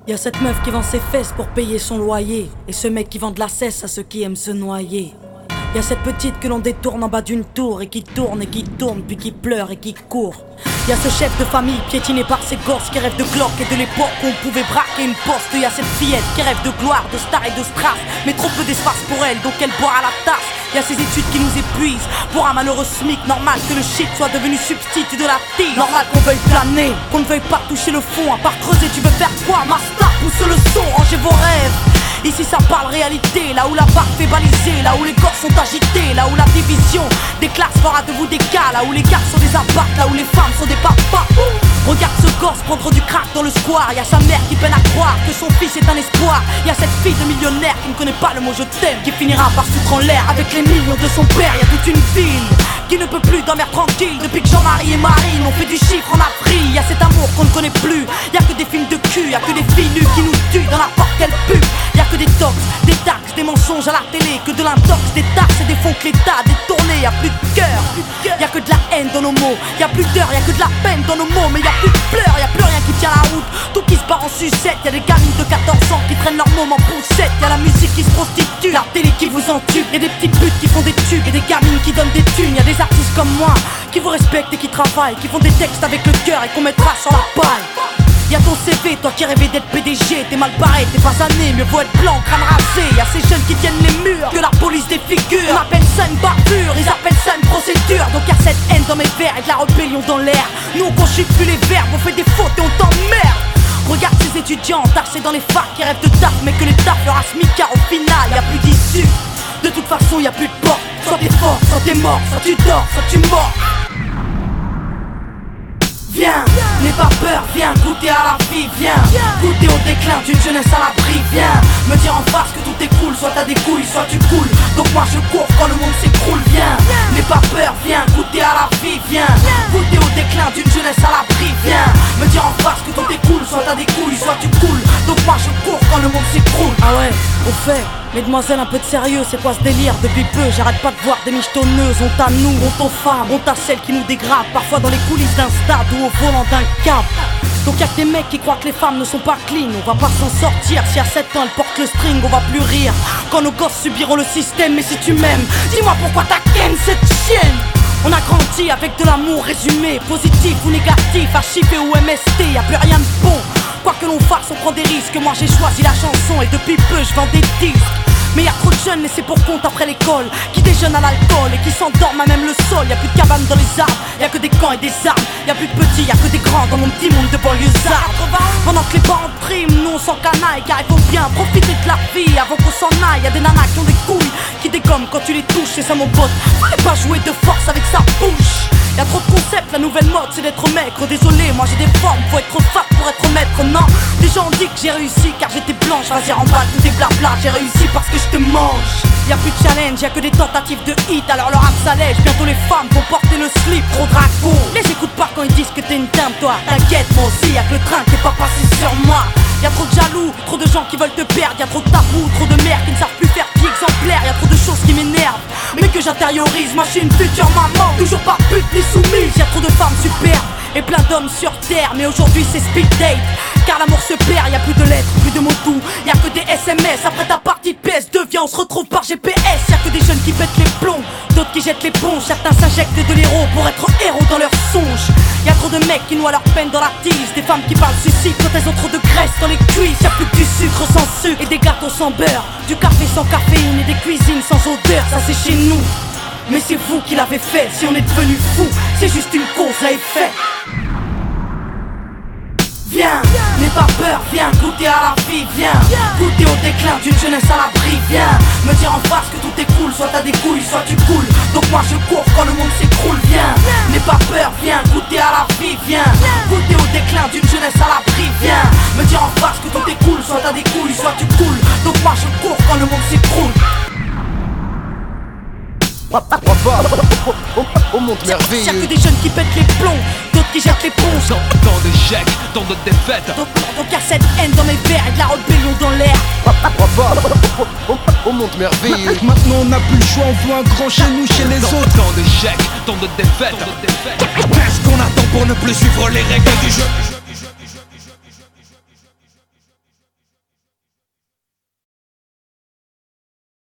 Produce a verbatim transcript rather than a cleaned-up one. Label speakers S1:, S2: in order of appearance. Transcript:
S1: Y'a cette meuf qui vend ses fesses pour payer son loyer, et ce mec qui vend de la cesse à ceux qui aiment se noyer. Y'a cette petite que l'on détourne en bas d'une tour, et qui tourne et qui tourne, puis qui pleure et qui court. Y'a ce chef de famille piétiné par ses gosses qui rêve de Glock et de l'époque où on pouvait braquer une poste. Y'a cette fillette qui rêve de gloire, de star et de strass, mais trop peu d'espace pour elle, donc elle boit à la tasse. Y'a ces études qui nous épuisent, pour un malheureux SMIC. Normal que le shit soit devenu substitut de la tille. Normal qu'on veuille planer, qu'on ne veuille pas toucher le fond. À part creuser, tu veux faire quoi? Master, pousse le son, rangez vos rêves. Ici ça parle réalité, là où la barre fait baliser, là où les corps sont agités, là où la division des classes fera de vous des cas, là où les gars sont des abattes, là où les femmes sont des papas. Regarde ce gosse prendre du crack dans le square. Y'a sa mère qui peine à croire que son fils est un espoir. Y'a cette fille de millionnaire qui ne connaît pas le mot je t'aime, qui finira par foutre en l'air avec les millions de son père. Y'a toute une ville qui ne peut plus dormir tranquille depuis que Jean-Marie et Marine ont fait du chiffre en Afrique. Y'a cet amour qu'on ne connaît plus, y'a que des films de cul, y'a que des filles nues qui nous tuent dans la porte qu'elle pue. Y'a que des tox, des taxes, des mensonges à la télé, que de l'intox, des taxes et des fonds que l'État a détournés. Y'a plus de cœur, y'a que de la haine dans nos mots, y'a plus d'heures, y'a que de la peine dans nos mots, mais y'a plus de pleurs, y'a plus rien qui tient la route, tout qui se barre en sucette. Y'a des gamines de quatorze ans qui traînent leur môme en poussette, y'a la musique qui se prostitue, la télé qui vous entube, y'a des petites putes qui font des tubes, y'a des gamines qui donnent des thunes, y'a des artistes comme moi qui vous respectent et qui travaillent, qui font des textes avec le cœur et qu'on mettra sur la paille. Y'a ton C V, toi qui rêvais d'être P D G, t'es mal barré, t'es pas né, mieux vaut être blanc, crâne rasé. Y'a ces jeunes qui tiennent les murs, que la police défigure. On appelle ça une bavure, ils appellent ça une procédure. Donc y'a cette haine dans mes vers et de la rébellion dans l'air. Nous on conjugue plus les verbes, on fait des fautes et on t'emmerde. Regarde ces étudiants entassés dans les facs qui rêvent de taf, mais que les taf leur a smic car au final y'a plus d'issue. De toute façon y'a plus de porte, soit t'es fort, soit t'es mort, soit tu dors, soit tu mords. Viens, n'aie pas peur, viens goûter à la vie, viens goûter au déclin d'une jeunesse à l'abri, viens me dire en face que tout est cool, soit t'as des couilles, soit tu coules. Donc moi je cours quand le monde s'écroule, viens, n'aie pas peur, viens goûter à la vie, viens goûter au déclin d'une jeunesse à l'abri, viens me dire en face que tout est cool, soit t'as des couilles, soit tu coules. Donc moi je cours quand le monde s'écroule. Ah ouais, au fait, mesdemoiselles, un peu de sérieux, c'est quoi ce délire? Depuis peu, j'arrête pas de voir des michetonneuses. Honte à nous, honte aux femmes, honte à celles qui nous dégradent, parfois dans les coulisses d'un stade ou au volant d'un cap. Donc y'a que des mecs qui croient que les femmes ne sont pas clean. On va pas s'en sortir, si à sept ans elle porte le string, on va plus rire quand nos gosses subiront le système. Mais si tu m'aimes, dis-moi pourquoi t'as ken cette chienne. On a grandi avec de l'amour résumé, positif ou négatif, H I P ou M S T, y'a plus rien de bon. Quoi que l'on fasse, on prend des risques. Moi j'ai choisi la chanson et depuis peu je vends des disques. Mais y'a trop de jeunes laissés pour compte après l'école, qui déjeunent à l'alcool et qui s'endorment à même le sol. Y'a plus de cabanes dans les arbres, y'a que des camps et des armes. Y'a plus de petits, y'a que des grands dans mon petit monde de banlieusards. Pendant que les parents triment, nous on s'en canaille, car il faut bien profiter de la vie avant qu'on s'en aille. Y'a des nanas qui ont des couilles, qui dégomment quand tu les touches, c'est ça mon pote. Fallait pas jouer de force avec sa bouche. Y'a trop de concepts, la nouvelle mode c'est d'être maigre. Désolé, moi j'ai des formes, faut être fat pour être maître. Non, les gens ont dit que j'ai réussi car j'étais blanche. Vas-y remballe tous tes blabla, j'ai réussi parce que je te mange. Y'a plus de challenge, y'a que des tentatives de hit. Alors leur âme s'allège, bientôt les femmes vont porter le slip. Trop dragon, les écoute pas quand ils disent que t'es une dame toi. T'inquiète, moi aussi y'a que le train qui est pas passé sur moi. Y'a trop de jaloux, trop de gens qui veulent te perdre. Y'a trop de tabous, trop de mères qui ne savent plus faire pied exemplaire. Y'a trop de choses qui m'énervent, mais que j'intériorise. Moi je suis une future maman, toujours pas pute ni soumise. Y'a trop de femmes superbes et plein d'hommes sur terre. Mais aujourd'hui c'est speed date, car l'amour se perd. Y'a plus de lettres, plus de mots doux, y'a que des S M S. Après ta partie de P S deux, viens on se retrouve par G P S. Y'a que des jeunes qui pètent les plombs, d'autres qui jettent l'éponge. Certains s'injectent de l'héros pour être héros dans leurs songes. Y'a trop de mecs qui noient leur peine dans la tise, des femmes qui parlent suicide quand elles ont trop de graisse dans les cuisses. Y'a plus que du sucre sans sucre et des gâteaux sans beurre, du café sans caféine et des cuisines sans odeur. Ça c'est chez nous, mais c'est vous qui l'avez fait. Si on est devenu fou, c'est juste une cause à effet. Viens, n'aie pas peur, viens goûter à la vie, viens goûter au déclin d'une jeunesse à l'abri, viens me dire en face que tout est cool, soit t'as des couilles, soit tu coules. Donc moi je cours quand le monde s'écroule, viens n'aie pas peur, viens goûter à la vie, viens goûter au déclin d'une jeunesse à l'abri, viens me dire en face que tout est cool, soit t'as des couilles, soit tu coules. Donc moi je cours quand le monde s'écroule.
S2: On monte merveilleux.
S1: Y'a que des jeunes qui pètent les plombs, d'autres qui jettent l'éponge.
S3: Tant d'échecs, tant de défaites.
S1: Donc, donc y'a cette haine dans mes vers et de la rébellion dans l'air.
S2: On monte merveilleux.
S4: Maintenant on n'a plus le choix, on voit un grand chez nous, chez les autres.
S3: Tant d'échecs, tant de défaites.
S4: Qu'est-ce qu'on attend pour ne plus suivre les règles du jeu?